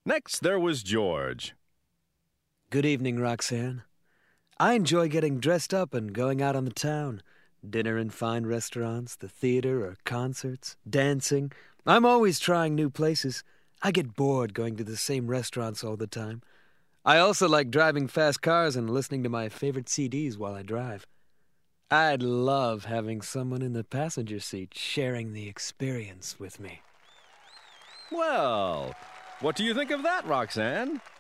Next, there was George. Good evening, Roxanne. I enjoy getting dressed up and going out on the town. Dinner in fine restaurants, the theater or concerts, dancing. I'm always trying new places. I get bored going to the same restaurants all the time. I also like driving fast cars and listening to my favorite CDs while I drive. I'd love having someone in the passenger seat sharing the experience with me. Well, what do you think of that, Roxanne?